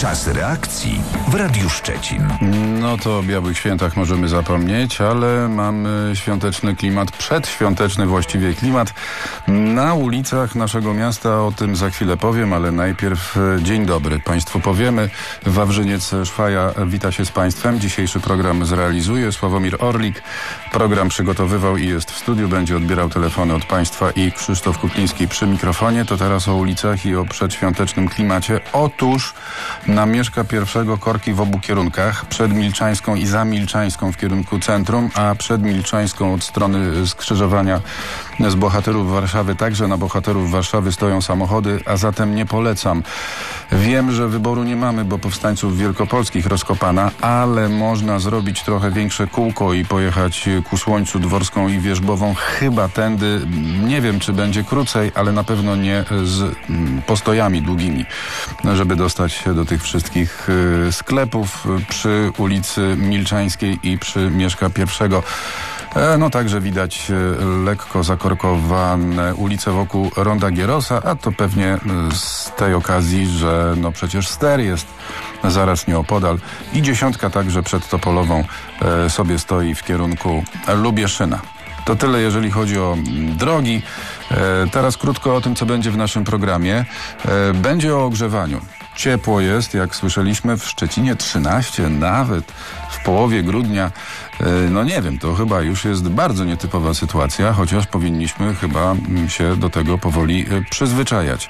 Czas reakcji w Radiu Szczecin. No to o białych świętach możemy zapomnieć, ale mamy świąteczny klimat, przedświąteczny właściwie klimat na ulicach naszego miasta. O tym za chwilę powiem, ale najpierw dzień dobry Państwu powiemy. Wawrzyniec Szwaja wita się z Państwem. Dzisiejszy program zrealizuje Sławomir Orlik. Program przygotowywał i jest w studiu. Będzie odbierał telefony od Państwa i Krzysztof Kukliński przy mikrofonie. To teraz o ulicach i o przedświątecznym klimacie. Otóż na Mieszka I korki w obu kierunkach, przed Milczańską i za Milczańską w kierunku centrum, a przed Milczańską od strony skrzyżowania z Bohaterów Warszawy także na Bohaterów Warszawy stoją samochody, a zatem nie polecam. Wiem, że wyboru nie mamy, bo powstańców wielkopolskich rozkopana, ale można zrobić trochę większe kółko i pojechać ku Słońcu Dworską i Wierzbową. Chyba tędy, nie wiem czy będzie krócej, ale na pewno nie z postojami długimi, żeby dostać się do tych wszystkich sklepów przy ulicy Milczańskiej i przy Mieszka I. No także widać lekko zakorkowane ulice wokół Ronda Gierosa, a to pewnie z tej okazji, że no przecież ster jest zaraz nieopodal i 10 także przed Topolową sobie stoi w kierunku Lubieszyna. To tyle, jeżeli chodzi o drogi. Teraz krótko o tym, co będzie w naszym programie. Będzie o ogrzewaniu. Ciepło jest, jak słyszeliśmy, w Szczecinie 13, nawet w połowie grudnia. No nie wiem, to chyba już jest bardzo nietypowa sytuacja, chociaż powinniśmy chyba się do tego powoli przyzwyczajać.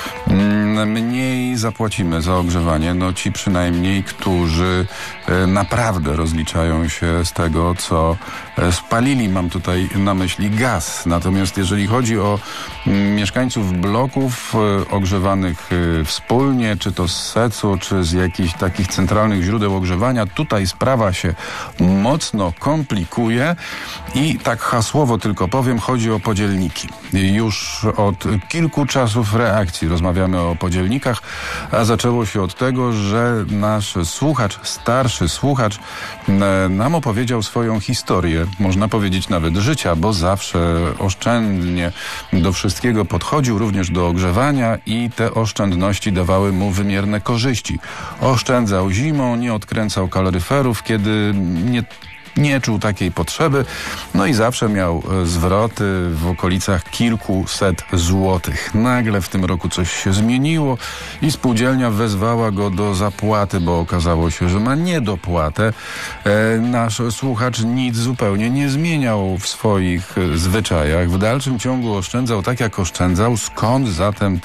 Mniej zapłacimy za ogrzewanie, no ci przynajmniej, którzy naprawdę rozliczają się z tego, co spalili. Mam tutaj na myśli gaz. Natomiast jeżeli chodzi o mieszkańców bloków ogrzewanych wspólnie, czy to z SEC-u, czy z jakichś takich centralnych źródeł ogrzewania, tutaj sprawa się mocno komplikuje i tak hasłowo tylko powiem, chodzi o podzielniki. Już od kilku czasów reakcji rozmawiamy o podzielnikach, a zaczęło się od tego, że nasz słuchacz, starszy słuchacz nam opowiedział swoją historię, można powiedzieć nawet życia, bo zawsze oszczędnie do wszystkiego podchodził, również do ogrzewania i te oszczędności dawały mu wymierne korzyści. Oszczędzał zimą, nie odkręcał kaloryferów, kiedy nie czuł takiej potrzeby, no i zawsze miał zwroty w okolicach kilkuset złotych. Nagle w tym roku coś się zmieniło i spółdzielnia wezwała go do zapłaty, bo okazało się, że ma niedopłatę. Nasz słuchacz nic zupełnie nie zmieniał w swoich zwyczajach. W dalszym ciągu oszczędzał tak, jak oszczędzał. Skąd zatem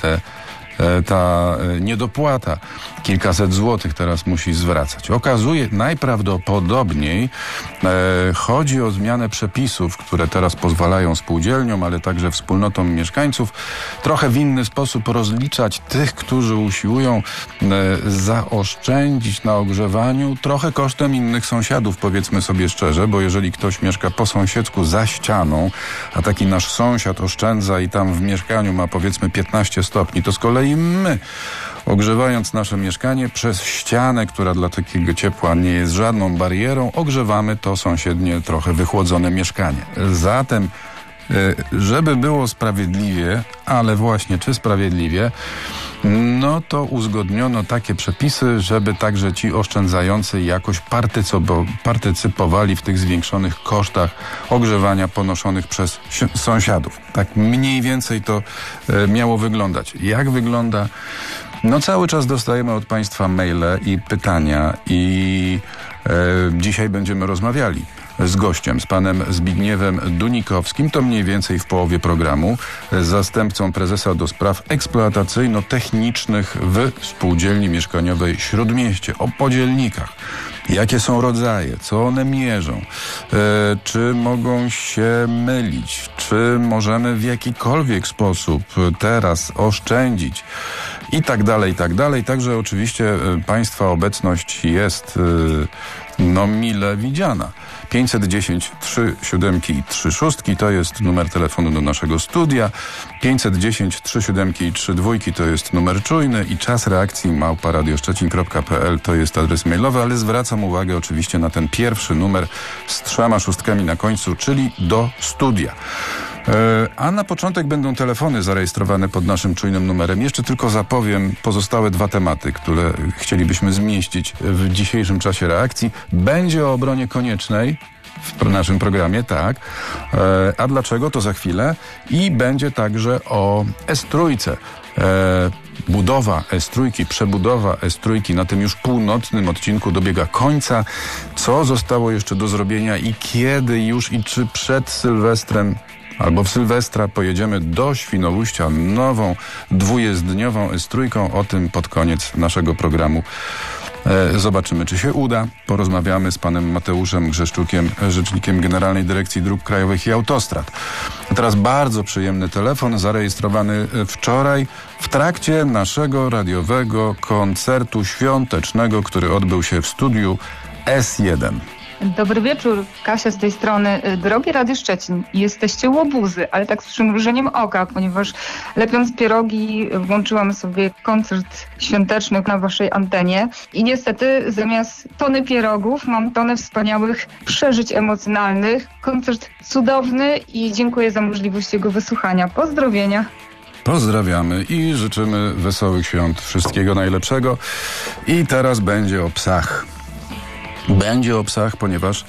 ta niedopłata? Kilkaset złotych teraz musi zwracać. Okazuje, najprawdopodobniej chodzi o zmianę przepisów, które teraz pozwalają spółdzielniom, ale także wspólnotom mieszkańców trochę w inny sposób rozliczać tych, którzy usiłują zaoszczędzić na ogrzewaniu, trochę kosztem innych sąsiadów, powiedzmy sobie szczerze, bo jeżeli ktoś mieszka po sąsiedzku za ścianą, a taki nasz sąsiad oszczędza i tam w mieszkaniu ma powiedzmy 15 stopni, to z kolei my, ogrzewając nasze mieszkanie przez ścianę, która dla takiego ciepła nie jest żadną barierą, ogrzewamy to sąsiednie, trochę wychłodzone mieszkanie. Zatem, żeby było sprawiedliwie, ale właśnie czy sprawiedliwie, no to uzgodniono takie przepisy, żeby także ci oszczędzający jakoś partycypowali w tych zwiększonych kosztach ogrzewania ponoszonych przez sąsiadów. Tak mniej więcej to miało wyglądać. Jak wygląda? No cały czas dostajemy od Państwa maile i pytania i dzisiaj będziemy rozmawiali z gościem, z panem Zbigniewem Dunikowskim, to mniej więcej w połowie programu, zastępcą prezesa do spraw eksploatacyjno-technicznych w Spółdzielni Mieszkaniowej Śródmieście. O podzielnikach. Jakie są rodzaje? Co one mierzą? Czy mogą się mylić? Czy możemy w jakikolwiek sposób teraz oszczędzić? I tak dalej, i tak dalej. Także oczywiście Państwa obecność jest mile widziana. 510 3 7 i 3 6 to jest numer telefonu do naszego studia. 510 3 7 i 3 2 to jest numer czujny i czas reakcji @radioszczecin.pl to jest adres mailowy, ale zwracam uwagę oczywiście na ten pierwszy numer z 3 szóstkami na końcu, czyli do studia. A na początek będą telefony zarejestrowane pod naszym czujnym numerem. Jeszcze tylko zapowiem pozostałe 2 tematy, które chcielibyśmy zmieścić w dzisiejszym czasie reakcji. Będzie o obronie koniecznej w naszym programie, tak. A dlaczego, to za chwilę. I będzie także o S-trójce. Budowa S-trójki, przebudowa S-trójki na tym już północnym odcinku dobiega końca. Co zostało jeszcze do zrobienia i kiedy już i czy przed Sylwestrem albo w Sylwestra pojedziemy do Świnoujścia nową 20-dniową S-trójką. O tym pod koniec naszego programu zobaczymy, czy się uda. Porozmawiamy z panem Mateuszem Grzeszczukiem, rzecznikiem Generalnej Dyrekcji Dróg Krajowych i Autostrad. A teraz bardzo przyjemny telefon zarejestrowany wczoraj w trakcie naszego radiowego koncertu świątecznego, który odbył się w studiu S1. Dobry wieczór, Kasia z tej strony. Drogie Radio Szczecin, jesteście łobuzy, ale tak z przymrużeniem oka, ponieważ lepiąc pierogi włączyłam sobie koncert świąteczny na waszej antenie i niestety zamiast tony pierogów mam tonę wspaniałych przeżyć emocjonalnych. Koncert cudowny i dziękuję za możliwość jego wysłuchania. Pozdrowienia. Pozdrawiamy i życzymy wesołych świąt, wszystkiego najlepszego. I teraz będzie o psach. Będzie o psach, ponieważ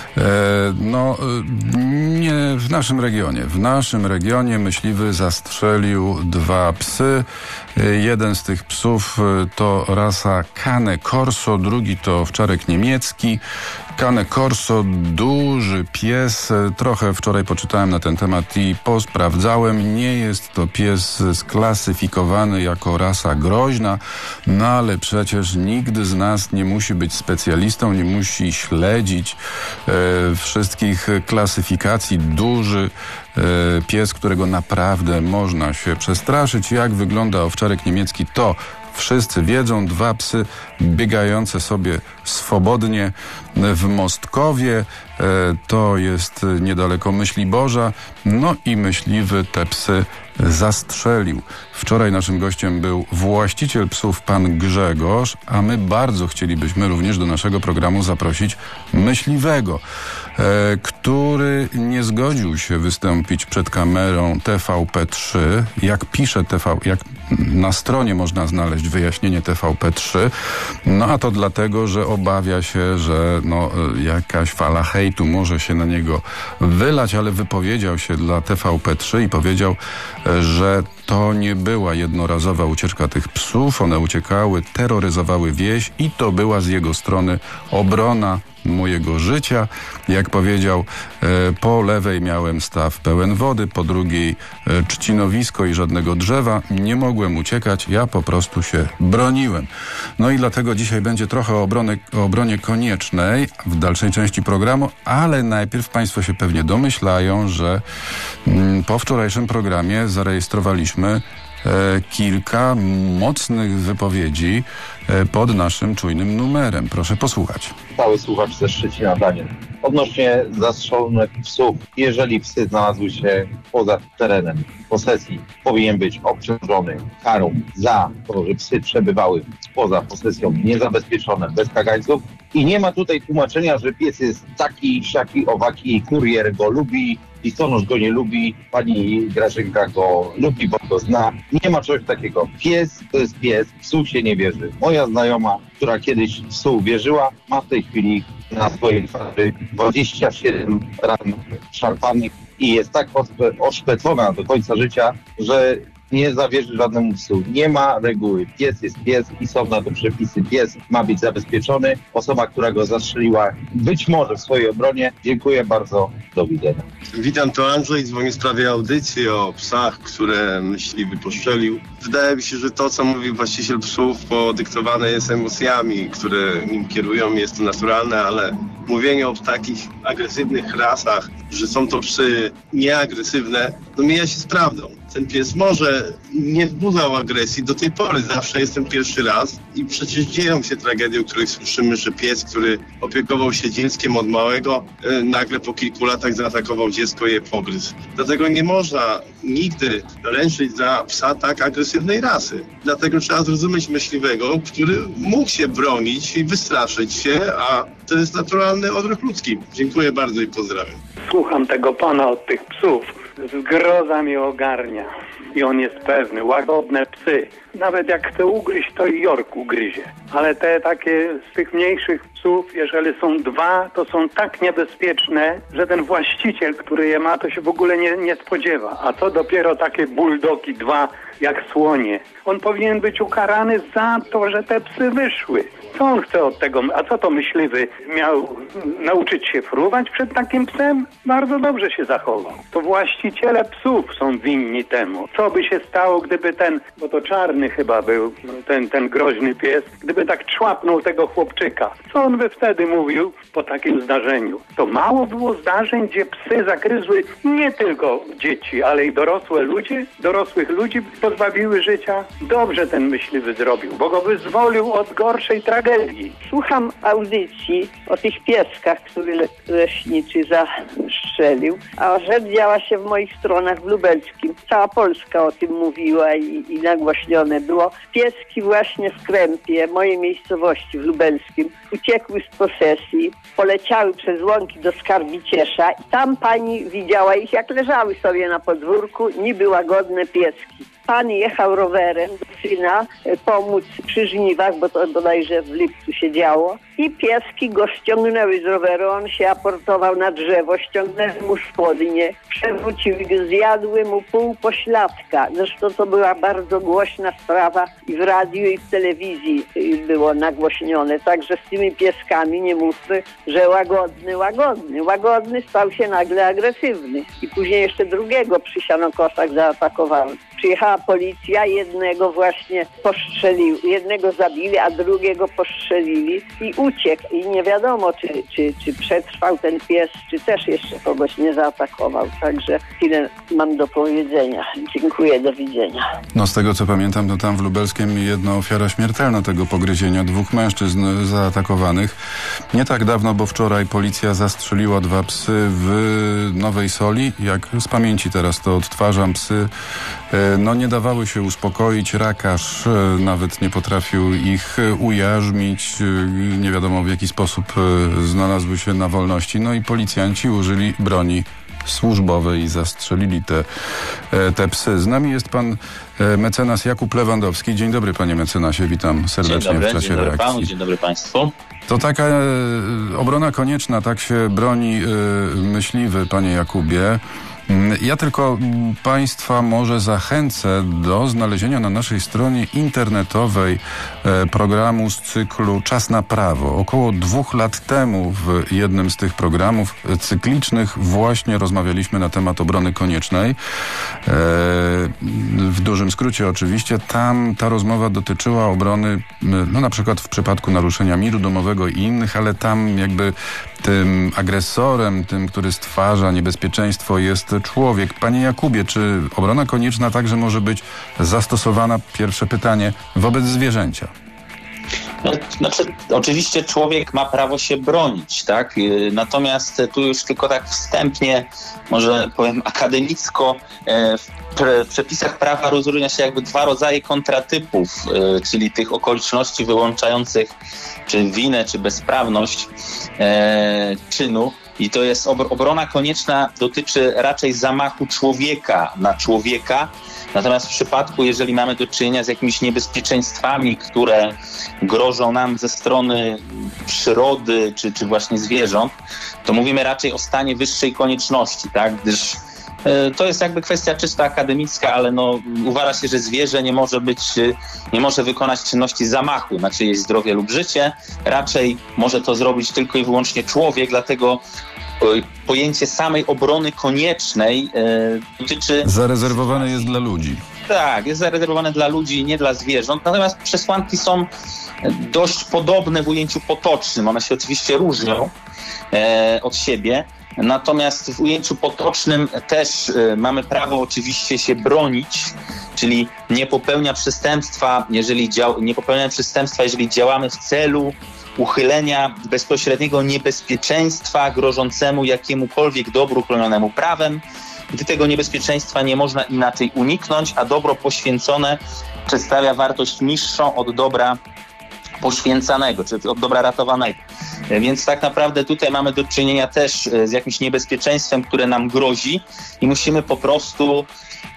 nie w naszym regionie. W naszym regionie myśliwy zastrzelił 2 psy. Jeden z tych psów to rasa Cane Corso, drugi to owczarek niemiecki. Cane Corso, duży pies. Trochę wczoraj poczytałem na ten temat i posprawdzałem. Nie jest to pies sklasyfikowany jako rasa groźna, no ale przecież nigdy z nas nie musi być specjalistą, nie musi śledzić wszystkich klasyfikacji. Duży pies, którego naprawdę można się przestraszyć. Jak wygląda owczarek niemiecki, to wszyscy wiedzą. 2 psy biegające sobie swobodnie w Mostkowie. To jest niedaleko Myśliborza. No i myśliwy te psy zastrzelił. Wczoraj naszym gościem był właściciel psów, pan Grzegorz, a my bardzo chcielibyśmy również do naszego programu zaprosić myśliwego, który nie zgodził się wystąpić przed kamerą TVP3. Jak pisze jak na stronie można znaleźć wyjaśnienie TVP3, no a to dlatego, że obawia się, że jakaś fala hejtu może się na niego wylać, ale wypowiedział się dla TVP3 i powiedział, że to nie była jednorazowa ucieczka tych psów, one uciekały, terroryzowały wieś i to była z jego strony obrona mojego życia. Jak powiedział, po lewej miałem staw pełen wody, po drugiej trzcinowisko i żadnego drzewa. Nie mogłem uciekać, ja po prostu się broniłem. No i dlatego dzisiaj będzie trochę o obronie koniecznej w dalszej części programu, ale najpierw państwo się pewnie domyślają, że po wczorajszym programie zarejestrowaliśmy kilka mocnych wypowiedzi pod naszym czujnym numerem. Proszę posłuchać. Cały słuchacz ze Szczecina, Daniel. Odnośnie zastrzelonych psów, jeżeli psy znalazły się poza terenem posesji, powinien być obciążony karą za to, że psy przebywały poza posesją niezabezpieczone, bez kagańców. I nie ma tutaj tłumaczenia, że pies jest taki, siaki, owaki, kurier go lubi, listonosz go nie lubi, pani Grażynka go lubi, bo go zna. Nie ma czegoś takiego. Pies to jest pies, psu się nie wierzy. Moja znajoma, która kiedyś psu wierzyła, ma w tej chwili na swojej twarzy 27 ran szarpanych i jest tak oszpecona do końca życia, że nie zawierzy żadnemu psu. Nie ma reguły. Pies jest pies i są na to przepisy. Pies ma być zabezpieczony. Osoba, która go zastrzeliła, być może w swojej obronie. Dziękuję bardzo. Do widzenia. Witam, to Andrzej. Dzwonię w sprawie audycji o psach, które myśliwy postrzelił. Wydaje mi się, że to, co mówił właściciel psów, podyktowane jest emocjami, które nim kierują. Jest to naturalne, ale mówienie o takich agresywnych rasach, że są to psy nieagresywne, mija się z prawdą. Ten pies może nie wzbudzał agresji, do tej pory zawsze jest ten pierwszy raz i przecież dzieją się tragedie, o których słyszymy, że pies, który opiekował się dzieckiem od małego, nagle po kilku latach zaatakował dziecko i je pogryzł. Dlatego nie można nigdy ręczyć za psa tak agresywnej rasy. Dlatego trzeba zrozumieć myśliwego, który mógł się bronić i wystraszyć się, a to jest naturalny odruch ludzki. Dziękuję bardzo i pozdrawiam. Słucham tego pana od tych psów. zgroza mnie ogarnia. I on jest pewny, łagodne psy. Nawet jak chce ugryźć, to i Jork ugryzie. Ale te takie z tych mniejszych psów, jeżeli są dwa, to są tak niebezpieczne, że ten właściciel, który je ma, to się w ogóle nie spodziewa. A co dopiero takie buldogi dwa, jak słonie. On powinien być ukarany za to, że te psy wyszły. Co on chce od tego? A co to myśliwy miał nauczyć się fruwać przed takim psem? Bardzo dobrze się zachował. To właściciele psów są winni temu. Co by się stało, gdyby bo to czarny chyba był, ten groźny pies, gdyby tak człapnął tego chłopczyka? Co on by wtedy mówił po takim zdarzeniu? To mało było zdarzeń, gdzie psy zagryzły nie tylko dzieci, ale i dorosłych ludzi pozbawiły życia. Dobrze ten myśliwy zrobił, bo go wyzwolił od gorszej tragedii. Słucham audycji o tych pieskach, który leśniczy zastrzelił, a rzecz działa się w moich stronach w lubelskim. Cała Polska o tym mówiła i nagłaśnione było. Pieski właśnie w Krępie, mojej miejscowości w lubelskim, uciekły z posesji, poleciały przez łąki do Skarbiciesza i tam pani widziała ich, jak leżały sobie na podwórku, niby łagodne pieski. Pan jechał rowerem do syna pomóc przy żniwach, bo to bodajże w lipcu się działo. I pieski go ściągnęły z roweru, on się aportował na drzewo, ściągnęły mu spodnie, przewróciły go, zjadły mu pół pośladka. Zresztą to była bardzo głośna sprawa i w radiu i w telewizji było nagłośnione. Także z tymi pieskami nie mówmy, że łagodny stał się nagle agresywny. I później jeszcze drugiego przy Sianokosach zaatakowałem. Przyjechała policja, jednego właśnie jednego zabili, a drugiego postrzelili i uciekł. I nie wiadomo, czy przetrwał ten pies, czy też jeszcze kogoś nie zaatakował. Także tyle mam do powiedzenia. Dziękuję, do widzenia. No z tego co pamiętam, to tam w Lubelskiem jedna ofiara śmiertelna tego pogryzienia, 2 mężczyzn zaatakowanych. Nie tak dawno, bo wczoraj policja zastrzeliła 2 psy w Nowej Soli. Jak z pamięci teraz to odtwarzam, psy nie dawały się uspokoić. Rakarz nawet nie potrafił ich ujarzmić. Nie wiadomo w jaki sposób znalazły się na wolności. No i policjanci użyli broni służbowej i zastrzelili te psy. Z nami jest pan mecenas Jakub Lewandowski. Dzień dobry, panie mecenasie. Witam serdecznie w czasie dzień dobry reakcji. Panu, dzień dobry państwu. To taka obrona konieczna, tak się broni myśliwy, panie Jakubie. Ja tylko państwa może zachęcę do znalezienia na naszej stronie internetowej programu z cyklu Czas na prawo. Około 2 lat temu w jednym z tych programów cyklicznych właśnie rozmawialiśmy na temat obrony koniecznej. W dużym skrócie oczywiście. Tam ta rozmowa dotyczyła obrony, na przykład w przypadku naruszenia miru domowego i innych, ale tam jakby tym agresorem, tym, który stwarza niebezpieczeństwo, jest człowiek. Panie Jakubie, czy obrona konieczna także może być zastosowana, pierwsze pytanie, wobec zwierzęcia? Oczywiście człowiek ma prawo się bronić, tak? Natomiast tu już tylko tak wstępnie, może powiem akademicko, w przepisach prawa rozróżnia się jakby 2 rodzaje kontratypów, czyli tych okoliczności wyłączających czy winę, czy bezprawność czynu. I to jest obrona konieczna, dotyczy raczej zamachu człowieka na człowieka. Natomiast w przypadku, jeżeli mamy do czynienia z jakimiś niebezpieczeństwami, które grożą nam ze strony przyrody czy właśnie zwierząt, to mówimy raczej o stanie wyższej konieczności, tak? Gdyż to jest jakby kwestia czysto akademicka, ale uważa się, że zwierzę nie może wykonać czynności zamachu na czyjeś zdrowie lub życie. Raczej może to zrobić tylko i wyłącznie człowiek, dlatego pojęcie samej obrony koniecznej dotyczy... Zarezerwowane jest dla ludzi. Tak, jest zarezerwowane dla ludzi, nie dla zwierząt. Natomiast przesłanki są dość podobne w ujęciu potocznym. One się oczywiście różnią od siebie. Natomiast w ujęciu potocznym też mamy prawo oczywiście się bronić, czyli nie popełniamy przestępstwa, jeżeli działamy w celu uchylenia bezpośredniego niebezpieczeństwa grożącemu jakiemukolwiek dobru chronionemu prawem, gdy tego niebezpieczeństwa nie można inaczej uniknąć, a dobro poświęcone przedstawia wartość niższą od dobra poświęcanego, czy od dobra ratowanego. Więc tak naprawdę tutaj mamy do czynienia też z jakimś niebezpieczeństwem, które nam grozi i musimy po prostu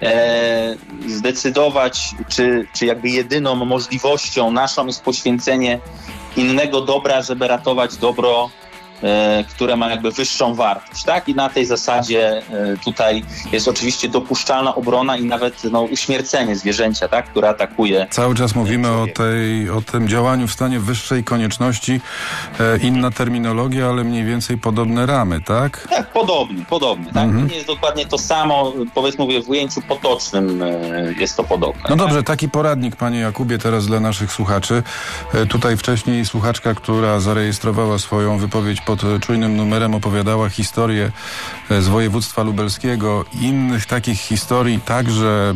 zdecydować, czy jakby jedyną możliwością naszą jest poświęcenie innego dobra, żeby ratować dobro, które ma jakby wyższą wartość, tak? I na tej zasadzie tutaj jest oczywiście dopuszczalna obrona i nawet uśmiercenie zwierzęcia, tak? Które atakuje. Cały czas mówimy o tym działaniu w stanie wyższej konieczności. Inna terminologia, ale mniej więcej podobne ramy, tak? Tak, podobnie, tak? To nie jest dokładnie to samo, powiedzmy w ujęciu potocznym jest to podobne. No dobrze, taki poradnik, panie Jakubie, teraz dla naszych słuchaczy. Tutaj wcześniej słuchaczka, która zarejestrowała swoją wypowiedź pod czujnym numerem, opowiadała historię z województwa lubelskiego. Innych takich historii także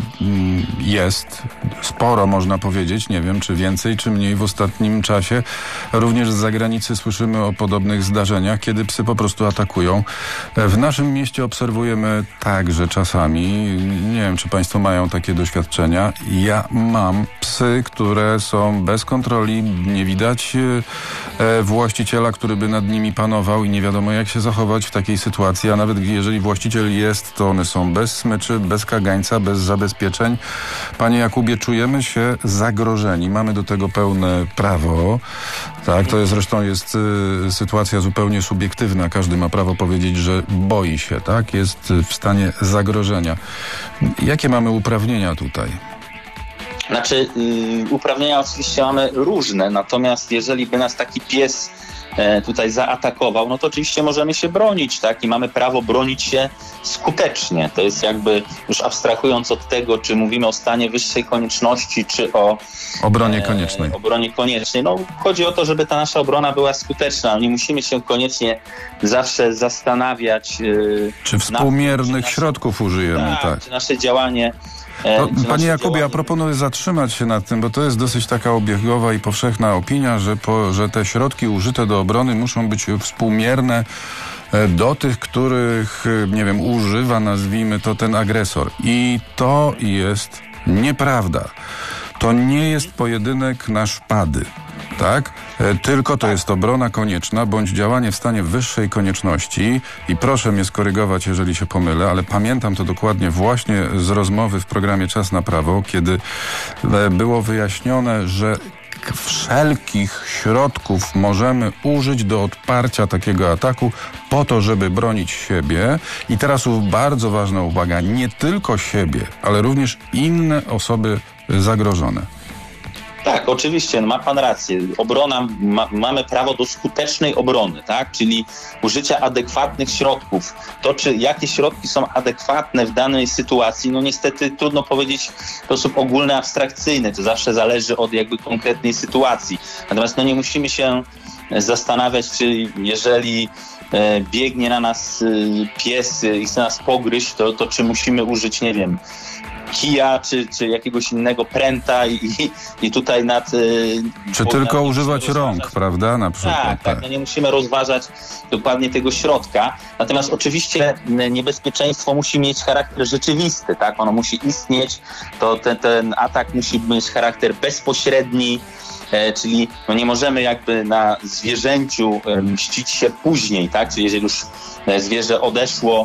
jest sporo, można powiedzieć. Nie wiem, czy więcej, czy mniej w ostatnim czasie. Również z zagranicy słyszymy o podobnych zdarzeniach, kiedy psy po prostu atakują. W naszym mieście obserwujemy także czasami, nie wiem, czy państwo mają takie doświadczenia. Ja mam psy, które są bez kontroli, nie widać właściciela, który by nad nimi panował i nie wiadomo, jak się zachować w takiej sytuacji, a nawet jeżeli właściciel jest, to one są bez smyczy, bez kagańca, bez zabezpieczeń. Panie Jakubie, czujemy się zagrożeni. Mamy do tego pełne prawo. Tak, to zresztą jest sytuacja zupełnie subiektywna. Każdy ma prawo powiedzieć, że boi się, tak? Jest w stanie zagrożenia. Jakie mamy uprawnienia tutaj? Znaczy, uprawnienia oczywiście mamy różne, natomiast jeżeli by nas taki pies tutaj zaatakował, no to oczywiście możemy się bronić, tak? I mamy prawo bronić się skutecznie. To jest jakby, już abstrahując od tego, czy mówimy o stanie wyższej konieczności, czy o obronie koniecznej. Obronie koniecznej. No, chodzi o to, żeby ta nasza obrona była skuteczna. Nie musimy się koniecznie zawsze zastanawiać, czy współmiernych środków użyjemy, tak. Czy nasze działanie... Panie Jakubie, proponuję zatrzymać się nad tym, bo to jest dosyć taka obiegowa i powszechna opinia, że te środki użyte do obrony muszą być współmierne do tych, których, nie wiem, używa, nazwijmy to, ten agresor. I to jest nieprawda. To nie jest pojedynek na szpady. Tak? Tylko to jest obrona konieczna, bądź działanie w stanie wyższej konieczności i proszę mnie skorygować, jeżeli się pomylę, ale pamiętam to dokładnie właśnie z rozmowy w programie Czas na Prawo, kiedy było wyjaśnione, że wszelkich środków możemy użyć do odparcia takiego ataku po to, żeby bronić siebie. I teraz bardzo ważna uwaga, nie tylko siebie, ale również inne osoby zagrożone. Tak, oczywiście, ma pan rację. Obrona, mamy prawo do skutecznej obrony, tak? Czyli użycia adekwatnych środków. To, czy jakie środki są adekwatne w danej sytuacji, no niestety trudno powiedzieć w sposób ogólny, abstrakcyjny. To zawsze zależy od jakby konkretnej sytuacji. Natomiast nie musimy się zastanawiać, czy jeżeli biegnie na nas pies i chce nas pogryźć, to czy musimy użyć, nie wiem, kija, czy jakiegoś innego pręta i tutaj czy tylko używać rąk, prawda? Na przykład. Tak. Nie musimy rozważać dokładnie tego środka. Natomiast oczywiście niebezpieczeństwo musi mieć charakter rzeczywisty, tak? Ono musi istnieć, to ten atak musi mieć charakter bezpośredni, czyli nie możemy jakby na zwierzęciu mścić się później, tak? Czyli jeżeli już zwierzę odeszło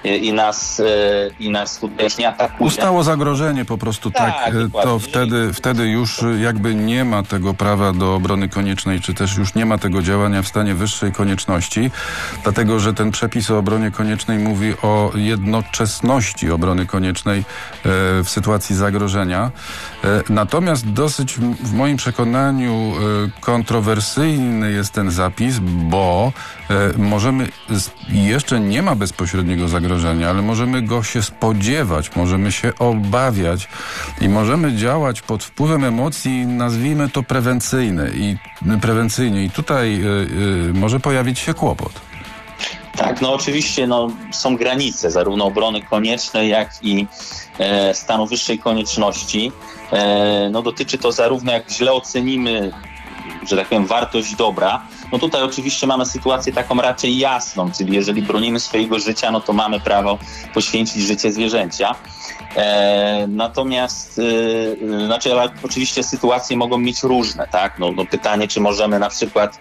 i nas tutaj już nie atakuje. Ustało zagrożenie po prostu, tak to wtedy już jakby nie ma tego prawa do obrony koniecznej, czy też już nie ma tego działania w stanie wyższej konieczności, dlatego że ten przepis o obronie koniecznej mówi o jednoczesności obrony koniecznej w sytuacji zagrożenia. Natomiast dosyć w moim przekonaniu kontrowersyjny jest ten zapis, bo jeszcze nie ma bezpośredniego zagrożenia, ale możemy go się spodziewać, możemy się obawiać i możemy działać pod wpływem emocji, nazwijmy to prewencyjnie. I tutaj może pojawić się kłopot. Tak, oczywiście są granice zarówno obrony koniecznej, jak i stanu wyższej konieczności. Dotyczy to zarówno, jak źle ocenimy że tak powiem, wartość dobra, no tutaj oczywiście mamy sytuację taką raczej jasną, czyli jeżeli bronimy swojego życia, no to mamy prawo poświęcić życie zwierzęcia. Natomiast, ale oczywiście sytuacje mogą mieć różne, tak? No pytanie, czy możemy na przykład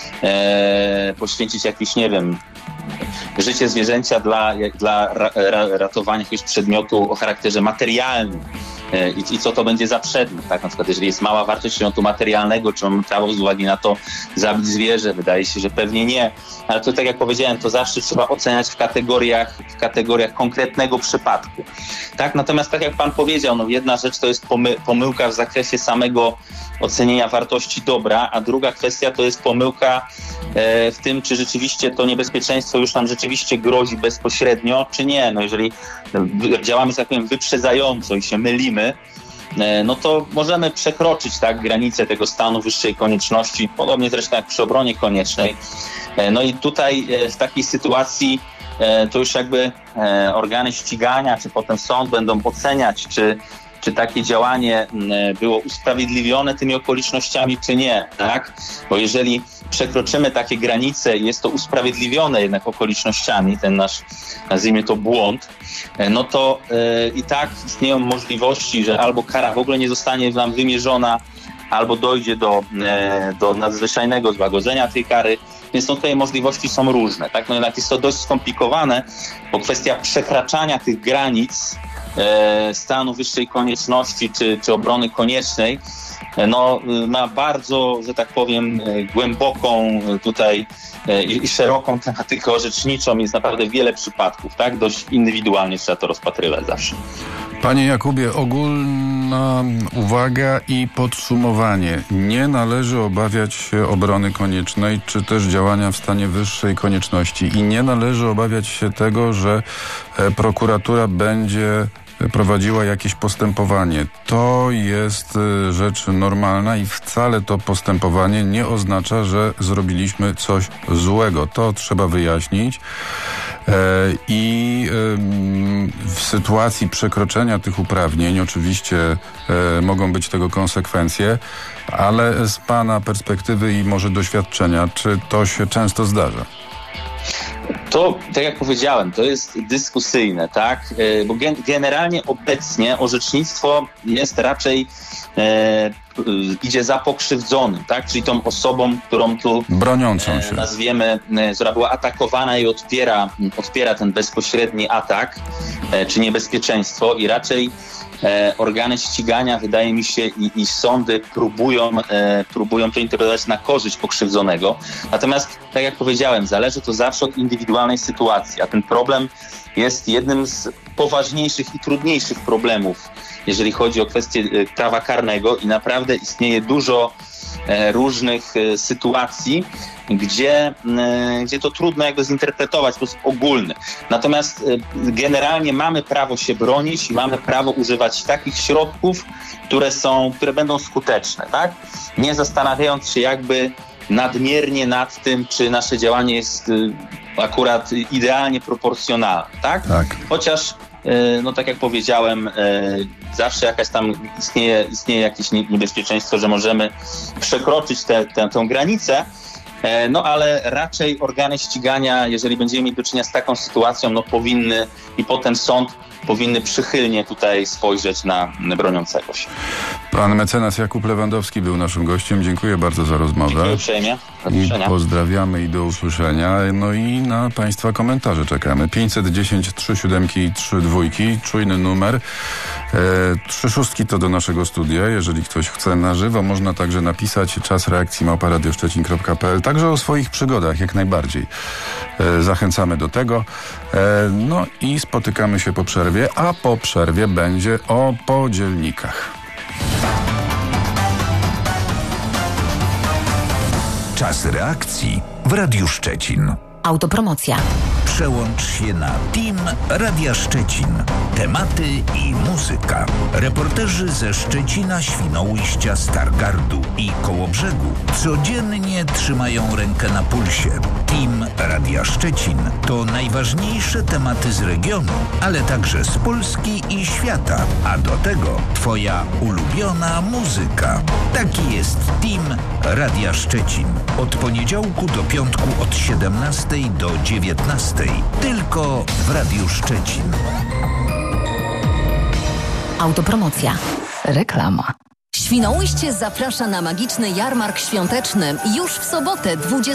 poświęcić jakieś, nie wiem, życie zwierzęcia dla ratowania jakiegoś przedmiotu o charakterze materialnym. I co to będzie za przedmiot, tak? Na przykład jeżeli jest mała wartość przedmiotu materialnego, czy mamy prawo z uwagi na to zabić zwierzę? Wydaje się, że pewnie nie. Ale to tak jak powiedziałem, to zawsze trzeba oceniać w kategoriach konkretnego przypadku. Tak? Natomiast tak jak pan powiedział, no jedna rzecz to jest pomyłka w zakresie samego ocenienia wartości dobra, a druga kwestia to jest pomyłka w tym, czy rzeczywiście to niebezpieczeństwo już nam rzeczywiście grozi bezpośrednio, czy nie. No jeżeli działamy, tak powiem, wyprzedzająco i się mylimy, no to możemy przekroczyć, tak, granicę tego stanu wyższej konieczności, podobnie zresztą jak przy obronie koniecznej. No i tutaj w takiej sytuacji to już jakby organy ścigania, czy potem sąd będą oceniać, czy takie działanie było usprawiedliwione tymi okolicznościami, czy nie, tak? Bo jeżeli przekroczymy takie granice i jest to usprawiedliwione jednak okolicznościami, ten nasz, nazwijmy to, błąd, no to i tak istnieją możliwości, że albo kara w ogóle nie zostanie nam wymierzona, albo dojdzie do nadzwyczajnego złagodzenia tej kary. Więc no tutaj możliwości są różne, tak? No jednak jest to dość skomplikowane, bo kwestia przekraczania tych granic stanu wyższej konieczności czy obrony koniecznej, no ma bardzo, że tak powiem, głęboką tutaj i szeroką tematykę orzeczniczą. Jest naprawdę wiele przypadków, tak? Dość indywidualnie trzeba to rozpatrywać zawsze. Panie Jakubie, ogólna uwaga i podsumowanie. Nie należy obawiać się obrony koniecznej, czy też działania w stanie wyższej konieczności. I nie należy obawiać się tego, że prokuratura będzie prowadziła jakieś postępowanie. To jest rzecz normalna i wcale to postępowanie nie oznacza, że zrobiliśmy coś złego. To trzeba wyjaśnić. I w sytuacji przekroczenia tych uprawnień oczywiście mogą być tego konsekwencje, ale z pana perspektywy i może doświadczenia, czy to się często zdarza? To, tak jak powiedziałem, to jest dyskusyjne, tak? Bo generalnie obecnie orzecznictwo jest raczej idzie za pokrzywdzonym, tak? Czyli tą osobą, którą tu broniącą się nazwiemy, która była atakowana i odpiera ten bezpośredni atak czy niebezpieczeństwo i raczej organy ścigania, wydaje mi się, i sądy próbują to interpretować na korzyść pokrzywdzonego. Natomiast, tak jak powiedziałem, zależy to zawsze od indywidualnej sytuacji, a ten problem jest jednym z poważniejszych i trudniejszych problemów, jeżeli chodzi o kwestię prawa karnego i naprawdę istnieje dużo różnych sytuacji, gdzie to trudno jakby zinterpretować w sposób ogólny. Natomiast generalnie mamy prawo się bronić i mamy prawo używać takich środków, które będą skuteczne, tak? Nie zastanawiając się jakby nadmiernie nad tym, czy nasze działanie jest akurat idealnie proporcjonalne, tak? Tak. Chociaż no tak jak powiedziałem, zawsze jakaś tam istnieje jakieś niebezpieczeństwo, że możemy przekroczyć tę granicę, no ale raczej organy ścigania, jeżeli będziemy mieć do czynienia z taką sytuacją, no powinny i potem sąd powinny przychylnie tutaj spojrzeć na broniącego się. Pan mecenas Jakub Lewandowski był naszym gościem. Dziękuję bardzo za rozmowę. Dziękuję uprzejmie. I pozdrawiamy i do usłyszenia. No i na Państwa komentarze czekamy. 510 37 i 32. Czujny numer. 36 to do naszego studia. Jeżeli ktoś chce na żywo, można także napisać czas reakcji @radioszczecin.pl. Także o swoich przygodach, jak najbardziej. Zachęcamy do tego. No i spotykamy się po przerwie, a po przerwie będzie o podzielnikach. Czas reakcji w Radiu Szczecin. Autopromocja. Przełącz się na Team Radia Szczecin. Tematy i muzyka. Reporterzy ze Szczecina, Świnoujścia, Stargardu i Kołobrzegu codziennie trzymają rękę na pulsie. Team Radia Szczecin to najważniejsze tematy z regionu, ale także z Polski i świata. A do tego twoja ulubiona muzyka. Taki jest Team Radia Szczecin. Od poniedziałku do piątku od 17 do 19. Tylko w Radiu Szczecin. Autopromocja. Reklama. Świnoujście zaprasza na magiczny jarmark świąteczny już w sobotę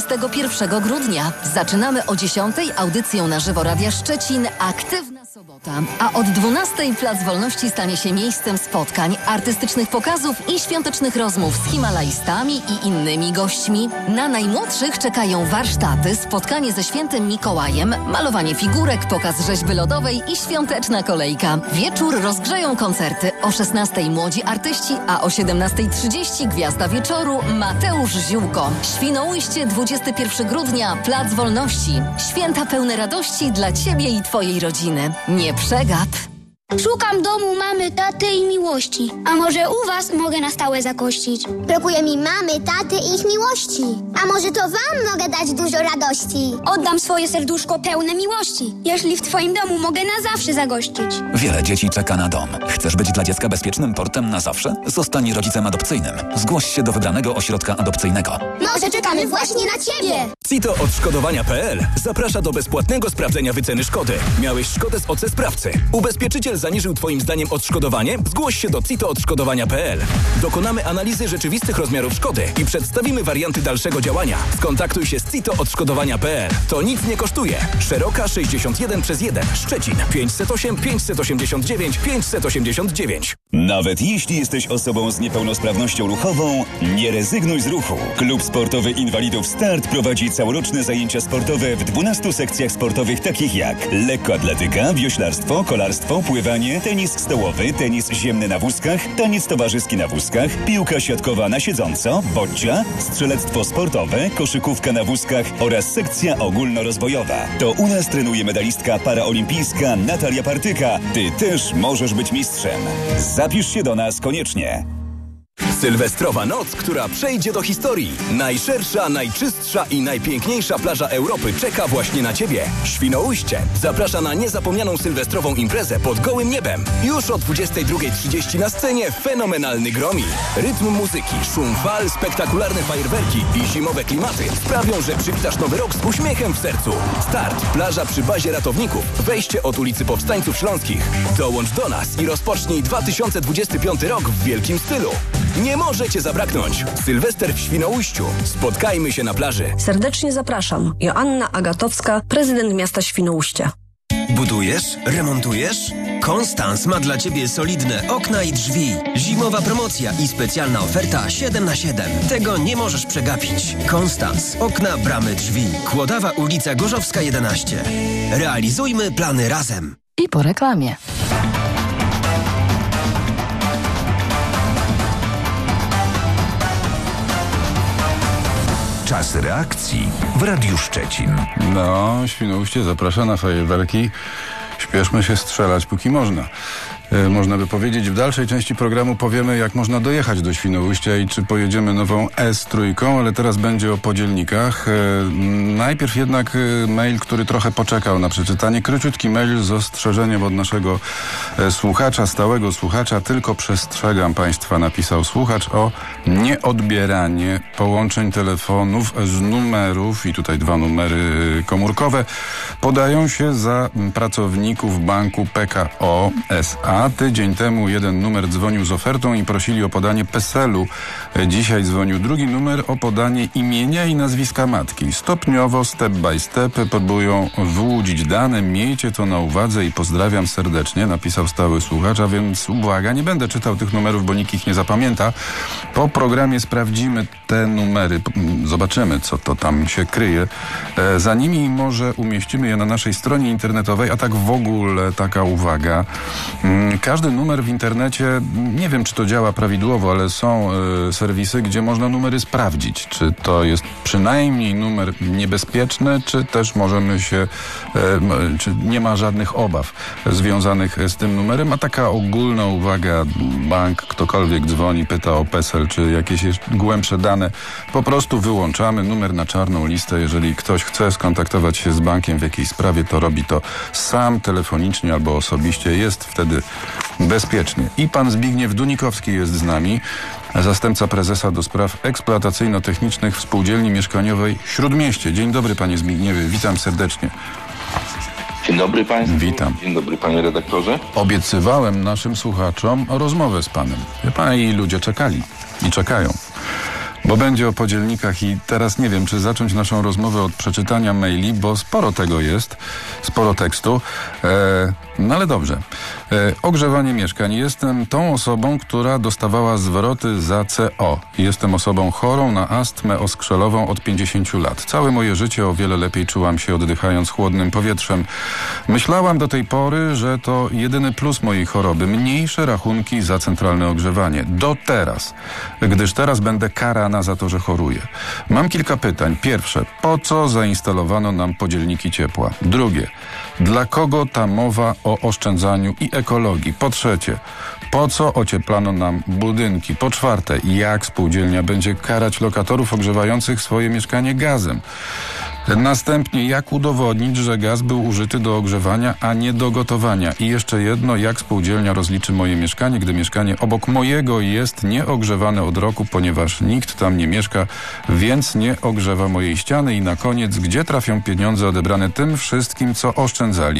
21 grudnia. Zaczynamy o 10 audycją na żywo Radia Szczecin Aktywna Sobota, a od 12 Plac Wolności stanie się miejscem spotkań, artystycznych pokazów i świątecznych rozmów z himalajstami i innymi gośćmi. Na najmłodszych czekają warsztaty, spotkanie ze Świętym Mikołajem, malowanie figurek, pokaz rzeźby lodowej i świąteczna kolejka. Wieczór rozgrzeją koncerty. O 16 młodzi artyści, a o 17:30 gwiazda wieczoru Mateusz Ziółko. Świnoujście 21 grudnia, Plac Wolności. Święta pełne radości dla Ciebie i Twojej rodziny. Nie przegap! Szukam domu mamy, taty i miłości. A może u was mogę na stałe zakościć? Brakuje mi mamy, taty i ich miłości. A może to wam mogę dać dużo radości? Oddam swoje serduszko pełne miłości, jeśli w twoim domu mogę na zawsze zagościć. Wiele dzieci czeka na dom. Chcesz być dla dziecka bezpiecznym portem na zawsze? Zostań rodzicem adopcyjnym. Zgłoś się do wybranego ośrodka adopcyjnego. Może czekamy właśnie na ciebie! CITO Odszkodowania.pl zaprasza do bezpłatnego sprawdzenia wyceny szkody. Miałeś szkodę z OC sprawcy. Ubezpieczyciel zaniżył twoim zdaniem odszkodowanie? Zgłoś się do CITO Odszkodowania.pl. Dokonamy analizy rzeczywistych rozmiarów szkody i przedstawimy warianty dalszego działania. Skontaktuj się z CITO Odszkodowania.pl. To nic nie kosztuje. Szeroka 61/1. Szczecin 508 589 589. Nawet jeśli jesteś osobą z niepełnosprawnością ruchową, nie rezygnuj z ruchu. Klub Sportowy Inwalidów Start prowadzi całoroczne zajęcia sportowe w 12 sekcjach sportowych takich jak lekkoatletyka, wioślarstwo, kolarstwo, pływanie, tenis stołowy, tenis ziemny na wózkach, taniec towarzyski na wózkach, piłka siatkowa na siedząco, boccia, strzelectwo sportowe, koszykówka na wózkach oraz sekcja ogólnorozwojowa. To u nas trenuje medalistka paraolimpijska Natalia Partyka. Ty też możesz być mistrzem. Zapisz się do nas koniecznie. Sylwestrowa noc, która przejdzie do historii. Najszersza, najczystsza i najpiękniejsza plaża Europy czeka właśnie na Ciebie. Świnoujście zaprasza na niezapomnianą sylwestrową imprezę pod gołym niebem. Już o 22:30 na scenie fenomenalny Gromi. Rytm muzyki, szum fal, spektakularne fajerwerki i zimowe klimaty sprawią, że przywitasz nowy rok z uśmiechem w sercu. Start, plaża przy bazie ratowników. Wejście od ulicy Powstańców Śląskich. Dołącz do nas i rozpocznij 2025 rok w wielkim stylu. Nie możecie zabraknąć. Sylwester w Świnoujściu. Spotkajmy się na plaży. Serdecznie zapraszam. Joanna Agatowska, prezydent miasta Świnoujścia. Budujesz? Remontujesz? Konstans ma dla Ciebie solidne okna i drzwi. Zimowa promocja i specjalna oferta 7/7. Tego nie możesz przegapić. Konstans. Okna, bramy, drzwi. Kłodawa, ulica Gorzowska 11. Realizujmy plany razem. I po reklamie. Czas reakcji w Radiu Szczecin. No, Świnoujście zaprasza na fajerwerki. Śpieszmy się strzelać, póki można. Można by powiedzieć, w dalszej części programu powiemy, jak można dojechać do Świnoujścia i czy pojedziemy nową S3, ale teraz będzie o podzielnikach. Najpierw jednak mail, który trochę poczekał na przeczytanie. Króciutki mail z ostrzeżeniem od naszego słuchacza, stałego słuchacza. Tylko przestrzegam Państwa, napisał słuchacz, o nieodbieranie połączeń telefonów z numerów, i tutaj 2 numery komórkowe, podają się za pracowników banku PKO SA. Tydzień temu jeden numer dzwonił z ofertą i prosili o podanie PESEL-u. Dzisiaj dzwonił drugi numer o podanie imienia i nazwiska matki. Stopniowo, step by step próbują wyłudzić dane. Miejcie to na uwadze i pozdrawiam serdecznie, napisał stały słuchacz, a więc uwaga, nie będę czytał tych numerów, bo nikt ich nie zapamięta. Po programie sprawdzimy te numery, zobaczymy, co to tam się kryje. Za nimi może umieścimy je na naszej stronie internetowej, a tak w ogóle taka uwaga. Każdy numer w internecie, nie wiem czy to działa prawidłowo, ale są serwisy, gdzie można numery sprawdzić. Czy to jest przynajmniej numer niebezpieczny, czy też możemy się, czy nie ma żadnych obaw związanych z tym numerem. A taka ogólna uwaga, bank, ktokolwiek dzwoni, pyta o PESEL, czy jakieś głębsze dane, po prostu wyłączamy numer na czarną listę. Jeżeli ktoś chce skontaktować się z bankiem w jakiejś sprawie, to robi to sam, telefonicznie albo osobiście. Jest wtedy bezpiecznie. I pan Zbigniew Dunikowski jest z nami, zastępca prezesa do spraw eksploatacyjno-technicznych w Spółdzielni Mieszkaniowej Śródmieście. Dzień dobry, panie Zbigniewie, witam serdecznie. Dzień dobry państwu. Witam. Dzień dobry, panie redaktorze. Obiecywałem naszym słuchaczom rozmowę z panem. Wie pan, i ludzie czekali i czekają. Bo będzie o podzielnikach i teraz nie wiem, czy zacząć naszą rozmowę od przeczytania maili, bo sporo tego jest, sporo tekstu. No ale dobrze. Ogrzewanie mieszkań. Jestem tą osobą, która dostawała zwroty za CO. Jestem osobą chorą na astmę oskrzelową od 50 lat. Całe moje życie o wiele lepiej czułam się oddychając chłodnym powietrzem. Myślałam do tej pory, że to jedyny plus mojej choroby. Mniejsze rachunki za centralne ogrzewanie. Do teraz. Gdyż teraz będę karana za to, że choruję. Mam kilka pytań. Pierwsze. Po co zainstalowano nam podzielniki ciepła? Drugie. Dla kogo ta mowa o oszczędzaniu i ekologii? Po trzecie, po co ocieplano nam budynki? Po czwarte, jak spółdzielnia będzie karać lokatorów ogrzewających swoje mieszkanie gazem? Następnie, jak udowodnić, że gaz był użyty do ogrzewania, a nie do gotowania? I jeszcze jedno, jak spółdzielnia rozliczy moje mieszkanie, gdy mieszkanie obok mojego jest nieogrzewane od roku, ponieważ nikt tam nie mieszka, więc nie ogrzewa mojej ściany. I na koniec, gdzie trafią pieniądze odebrane tym wszystkim, co oszczędzali?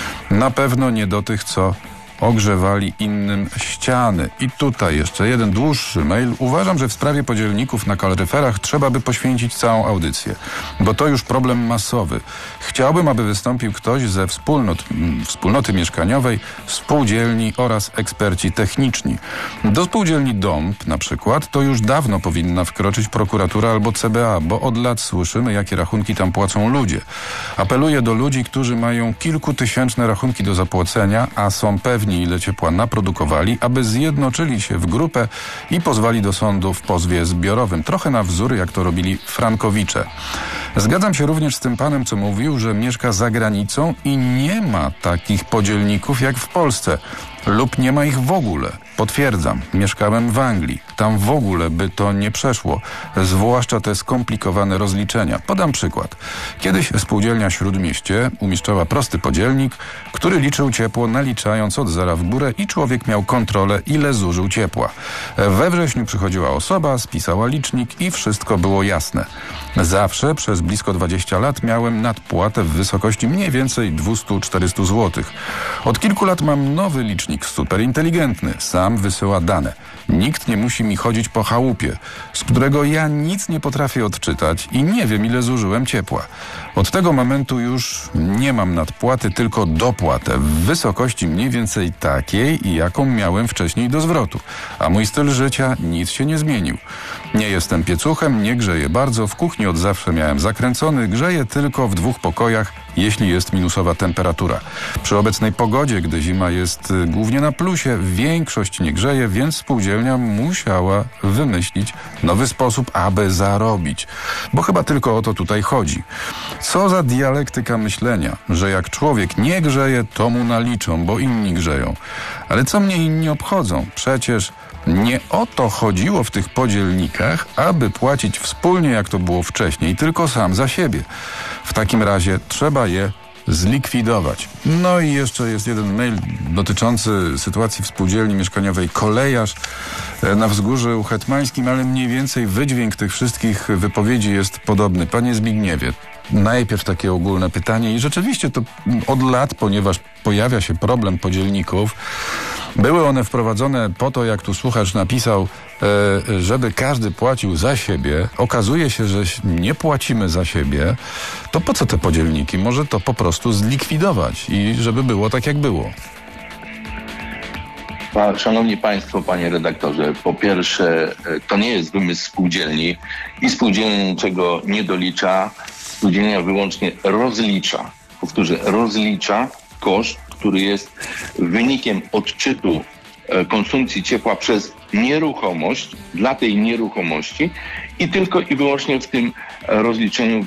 Na pewno nie do tych, co ogrzewali innym ściany. I tutaj jeszcze jeden dłuższy mail. Uważam, że w sprawie podzielników na kaloryferach trzeba by poświęcić całą audycję, bo to już problem masowy. Chciałbym, aby wystąpił ktoś ze wspólnoty mieszkaniowej, spółdzielni oraz eksperci techniczni. Do spółdzielni DOMP na przykład to już dawno powinna wkroczyć prokuratura albo CBA, bo od lat słyszymy, jakie rachunki tam płacą ludzie. Apeluję do ludzi, którzy mają kilkutysięczne rachunki do zapłacenia, a są pewni, ile ciepła naprodukowali, aby zjednoczyli się w grupę i pozwali do sądu w pozwie zbiorowym. Trochę na wzór, jak to robili frankowicze. Zgadzam się również z tym panem, co mówił, że mieszka za granicą i nie ma takich podzielników jak w Polsce. Lub nie ma ich w ogóle. Potwierdzam, mieszkałem w Anglii. Tam w ogóle by to nie przeszło. Zwłaszcza te skomplikowane rozliczenia. Podam przykład. Kiedyś spółdzielnia Śródmieście umieszczała prosty podzielnik, który liczył ciepło, naliczając od zera w górę i człowiek miał kontrolę, ile zużył ciepła. We wrześniu przychodziła osoba, spisała licznik i wszystko było jasne. Zawsze przez blisko 20 lat miałem nadpłatę w wysokości mniej więcej 200-400 zł. Od kilku lat mam nowy licznik, super inteligentny. Sam wysyła dane. Nikt nie musi mi chodzić po chałupie, z którego ja nic nie potrafię odczytać i nie wiem, ile zużyłem ciepła. Od tego momentu już nie mam nadpłaty, tylko dopłatę w wysokości mniej więcej takiej, jaką miałem wcześniej do zwrotu. A mój styl życia nic się nie zmienił. Nie jestem piecuchem, nie grzeję bardzo, w kuchni od zawsze miałem zakręcony, grzeję tylko w 2 pokojach, jeśli jest minusowa temperatura. Przy obecnej pogodzie, gdy zima jest głównie na plusie, większość nie grzeje, więc spółdzielnia musiała wymyślić nowy sposób, aby zarobić. Bo chyba tylko o to tutaj chodzi. Co za dialektyka myślenia, że jak człowiek nie grzeje, to mu naliczą, bo inni grzeją. Ale co mnie inni obchodzą? Przecież nie o to chodziło w tych podzielnikach, aby płacić wspólnie, jak to było wcześniej, tylko sam za siebie. W takim razie trzeba je zlikwidować. No i jeszcze jest jeden mail dotyczący sytuacji w spółdzielni mieszkaniowej Kolejarz na Wzgórzu Hetmańskim, ale mniej więcej wydźwięk tych wszystkich wypowiedzi jest podobny. Panie Zbigniewie, najpierw takie ogólne pytanie i rzeczywiście to od lat, ponieważ pojawia się problem podzielników, były one wprowadzone po to, jak tu słuchacz napisał, żeby każdy płacił za siebie. Okazuje się, że nie płacimy za siebie. To po co te podzielniki? Może to po prostu zlikwidować i żeby było tak, jak było. Szanowni Państwo, panie redaktorze, po pierwsze, to nie jest wymysł spółdzielni i spółdzielnia niczego nie dolicza. Spółdzielnia wyłącznie rozlicza, powtórzę, rozlicza koszt który jest wynikiem odczytu konsumpcji ciepła przez nieruchomość, dla tej nieruchomości i tylko i wyłącznie w tym rozliczeniu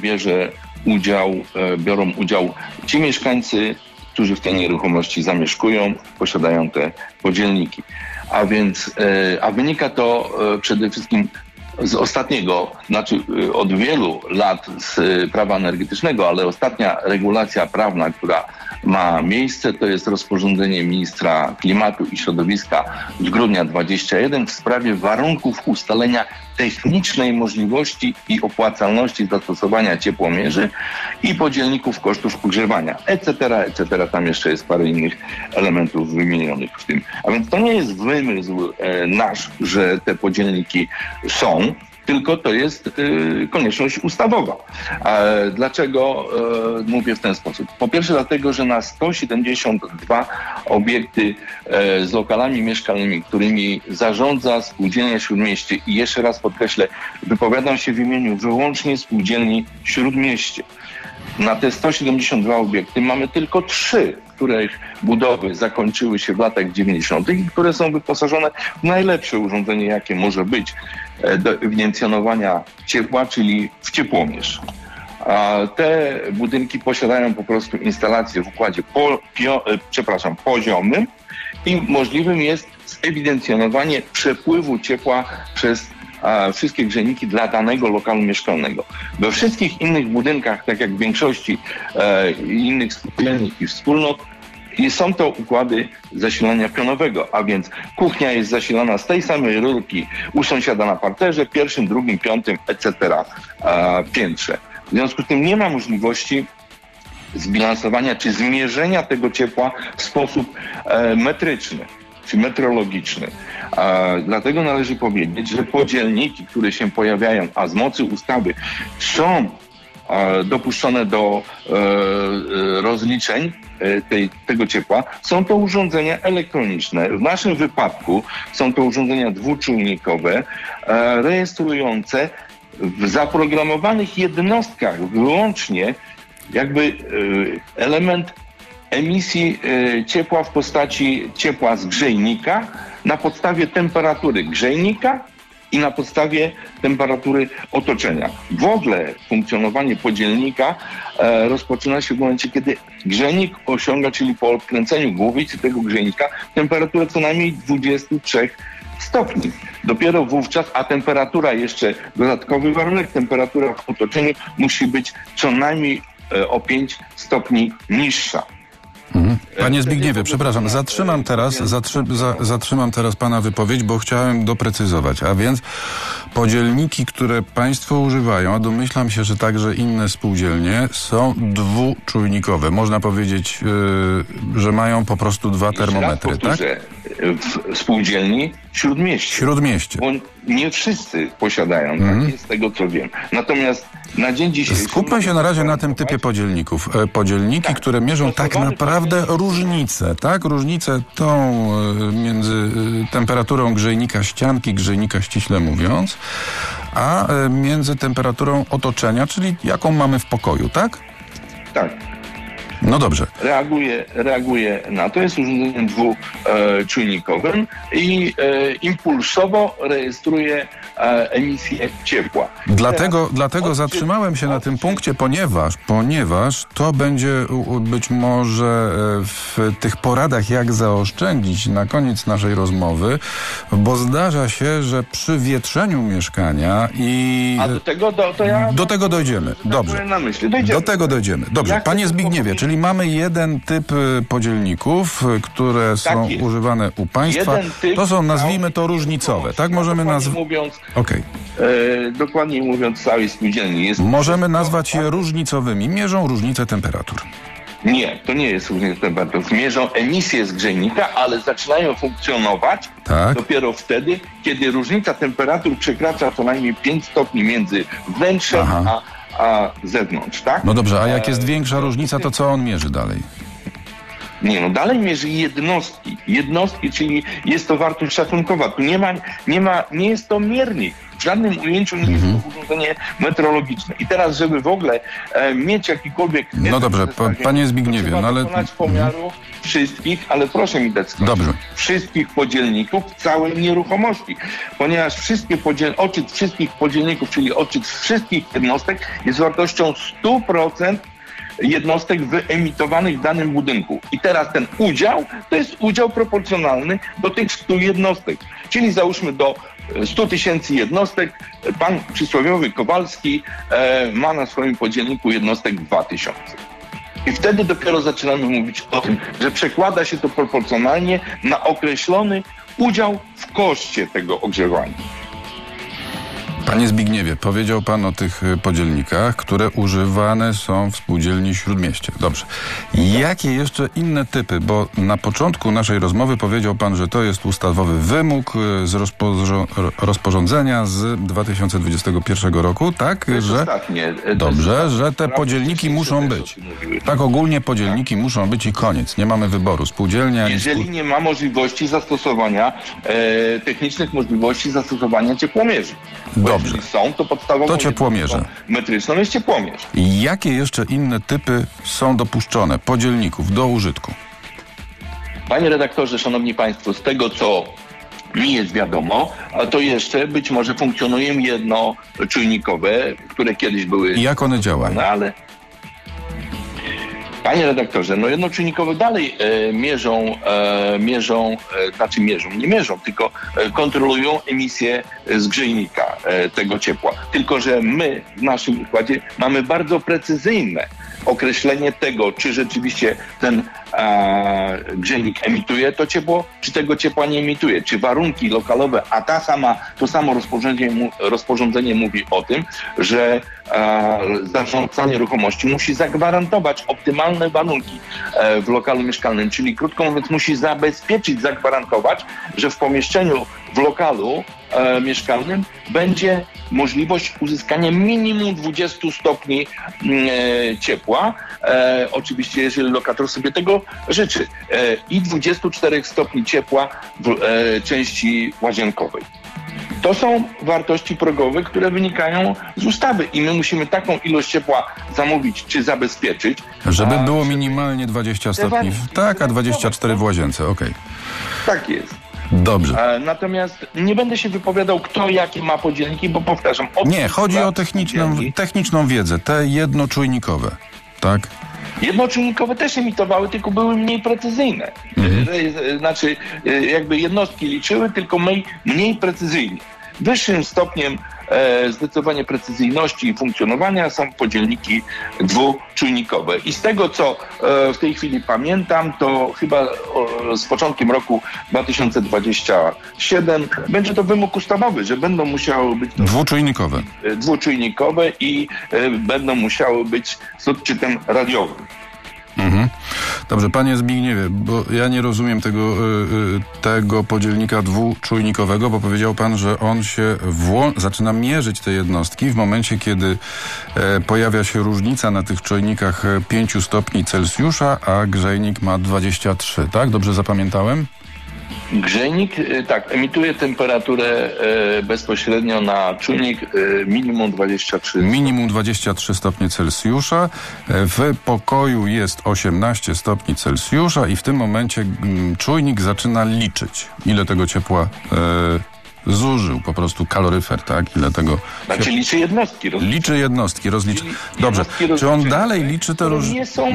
biorą udział ci mieszkańcy, którzy w tej nieruchomości zamieszkują, posiadają te podzielniki. A wynika to przede wszystkim z ostatniego, od wielu lat z prawa energetycznego, ale ostatnia regulacja prawna, która ma miejsce, to jest rozporządzenie ministra klimatu i środowiska z grudnia 2021 w sprawie warunków ustalenia technicznej możliwości i opłacalności zastosowania ciepłomierzy i podzielników kosztów ogrzewania, etc., etc. Tam jeszcze jest parę innych elementów wymienionych w tym. A więc to nie jest wymysł nasz, że te podzielniki są, tylko to jest konieczność ustawowa. Dlaczego mówię w ten sposób? Po pierwsze dlatego, że na 172 obiekty z lokalami mieszkalnymi, którymi zarządza Spółdzielnia Śródmieście i jeszcze raz podkreślę, wypowiadam się w imieniu wyłącznie Spółdzielni Śródmieście. Na te 172 obiekty mamy tylko 3, których budowy zakończyły się w latach 90. i które są wyposażone w najlepsze urządzenie, jakie może być do ewidencjonowania ciepła, czyli w ciepłomierz. A te budynki posiadają po prostu instalację w układzie poziomym i możliwym jest zewidencjonowanie przepływu ciepła przez wszystkie grzejniki dla danego lokalu mieszkalnego. We wszystkich innych budynkach, tak jak w większości innych spółdzielni i wspólnot, są to układy zasilania pionowego, a więc kuchnia jest zasilana z tej samej rurki u sąsiada na parterze, pierwszym, drugim, piątym, etc. piętrze. W związku z tym nie ma możliwości zbilansowania czy zmierzenia tego ciepła w sposób metryczny czy metrologiczny. Dlatego należy powiedzieć, że podzielniki, które się pojawiają, a z mocy ustawy są dopuszczone do rozliczeń tego ciepła, są to urządzenia elektroniczne. W naszym wypadku są to urządzenia dwuczujnikowe, rejestrujące w zaprogramowanych jednostkach wyłącznie element emisji ciepła w postaci ciepła z grzejnika na podstawie temperatury grzejnika i na podstawie temperatury otoczenia. W ogóle funkcjonowanie podzielnika rozpoczyna się w momencie, kiedy grzejnik osiąga, czyli po odkręceniu głowicy tego grzejnika, temperaturę co najmniej 23 stopni. Dopiero wówczas, a temperatura jeszcze, dodatkowy warunek, temperatura w otoczeniu musi być co najmniej o 5 stopni niższa. Panie Zbigniewie, przepraszam, zatrzymam teraz pana wypowiedź, bo chciałem doprecyzować. A więc podzielniki, które państwo używają, a domyślam się, że także inne spółdzielnie, są dwuczujnikowe. Można powiedzieć, że mają po prostu 2 termometry, tak? W spółdzielni Śródmieście. Bo nie wszyscy posiadają, tak jest z tego co wiem. Natomiast na dzień dzisiejszy... Skupmy się na razie na tym typie podzielników. Podzielniki, które mierzą tak naprawdę różnicę, tak? Różnicę tą między temperaturą grzejnika ścianki, grzejnika ściśle mówiąc, a między temperaturą otoczenia, czyli jaką mamy w pokoju, tak? Tak. No dobrze. Reaguje na to. Jest urządzeniem dwuczujnikowym i impulsowo rejestruje emisję ciepła. Dlatego zatrzymałem się na tym punkcie, ponieważ to będzie być może w tych poradach, jak zaoszczędzić na koniec naszej rozmowy, bo zdarza się, że przy wietrzeniu mieszkania i... A do tego dojdziemy. Dobrze. Do tego dojdziemy. Dobrze. Panie Zbigniewie, czyli mamy jeden typ podzielników, które są używane u państwa. To są, nazwijmy to, różnicowe. Tak możemy nazwać. Dokładniej mówiąc, całej spółdzielni jest. Możemy nazwać je różnicowymi. Mierzą różnicę temperatur. Nie, to nie jest różnica temperatur. Mierzą emisję z grzejnika, ale zaczynają funkcjonować dopiero wtedy, kiedy różnica temperatur przekracza co najmniej 5 stopni między wnętrzem a zewnątrz, tak? No dobrze, a jak jest większa różnica, to co on mierzy dalej? Nie, no dalej mierzy jednostki, czyli jest to wartość szacunkowa. Tu nie jest to miernik. W żadnym ujęciu nie jest to urządzenie meteorologiczne. I teraz, żeby w ogóle mieć jakikolwiek... No dobrze, panie Zbigniewie, no ale... dokonać pomiaru wszystkich, ale proszę mi dać skończyć, dobrze, wszystkich podzielników całej nieruchomości. Ponieważ odczyt wszystkich podzielników, czyli odczyt wszystkich jednostek jest wartością 100% jednostek wyemitowanych w danym budynku. I teraz ten udział to jest udział proporcjonalny do tych 100 jednostek. Czyli załóżmy do 100 tysięcy jednostek pan przysłowiowy Kowalski ma na swoim podzielniku jednostek 2000. I wtedy dopiero zaczynamy mówić o tym, że przekłada się to proporcjonalnie na określony udział w koszcie tego ogrzewania. Panie Zbigniewie, powiedział pan o tych podzielnikach, które używane są w spółdzielni Śródmieście. Dobrze. Jakie jeszcze inne typy? Bo na początku naszej rozmowy powiedział pan, że to jest ustawowy wymóg z rozporządzenia z 2021 roku, tak? Dobrze, że te podzielniki muszą być. Tak ogólnie podzielniki muszą być i koniec. Nie mamy wyboru. Spółdzielnia... Jeżeli nie ma możliwości zastosowania, technicznych możliwości zastosowania ciepłomierzy. Dobrze. Jeżeli są, to podstawową to ciepłomierze metryczną jest ciepłomierz. I jakie jeszcze inne typy są dopuszczone podzielników do użytku? Panie redaktorze, szanowni państwo, z tego co mi jest wiadomo, a to jeszcze być może funkcjonują jednoczujnikowe, które kiedyś były... I jak one działają? Ale... Panie redaktorze, no jednoczujnikowe dalej nie mierzą, tylko kontrolują emisję z grzejnika tego ciepła. Tylko że my w naszym układzie mamy bardzo precyzyjne określenie tego, czy rzeczywiście ten grzejnik emituje to ciepło, czy tego ciepła nie emituje, czy warunki lokalowe, a to samo rozporządzenie mówi o tym, że zarządca nieruchomości musi zagwarantować optymalne warunki w lokalu mieszkalnym, czyli krótko mówiąc musi zagwarantować, że w pomieszczeniu, w lokalu mieszkalnym będzie możliwość uzyskania minimum 20 stopni ciepła, oczywiście jeżeli lokator sobie tego życzy, i 24 stopni ciepła w części łazienkowej. To są wartości progowe, które wynikają z ustawy i my musimy taką ilość ciepła zamówić czy zabezpieczyć. Żeby było minimalnie 20 stopni. Tak, a 24 w łazience, okej. Tak jest. Dobrze. Natomiast nie będę się wypowiadał, kto jakie ma podzielniki, bo powtarzam... Nie, chodzi o techniczną wiedzę, te jednoczujnikowe, tak? Jednoczujnikowe też emitowały, tylko były mniej precyzyjne. Znaczy, jakby jednostki liczyły, tylko mniej precyzyjnie. Wyższym stopniem zdecydowanie precyzyjności i funkcjonowania są podzielniki dwuczujnikowe. I z tego, co w tej chwili pamiętam, to chyba z początkiem roku 2027 będzie to wymóg ustawowy, że będą musiały być dwuczujnikowe i będą musiały być z odczytem radiowym. Dobrze, panie Zbigniewie, bo ja nie rozumiem tego podzielnika dwuczujnikowego, bo powiedział pan, że on się zaczyna mierzyć te jednostki w momencie, kiedy pojawia się różnica na tych czujnikach 5 stopni Celsjusza, a grzejnik ma 23, tak? Dobrze zapamiętałem? Grzejnik, tak, emituje temperaturę bezpośrednio na czujnik minimum 23. Minimum 23 stopnie Celsjusza. W pokoju jest 18 stopni Celsjusza i w tym momencie czujnik zaczyna liczyć, ile tego ciepła zużył, po prostu kaloryfer, tak? Ile tego... Znaczy liczy jednostki. Liczy jednostki, rozlicza. Dobrze, czy on dalej liczy te różnice?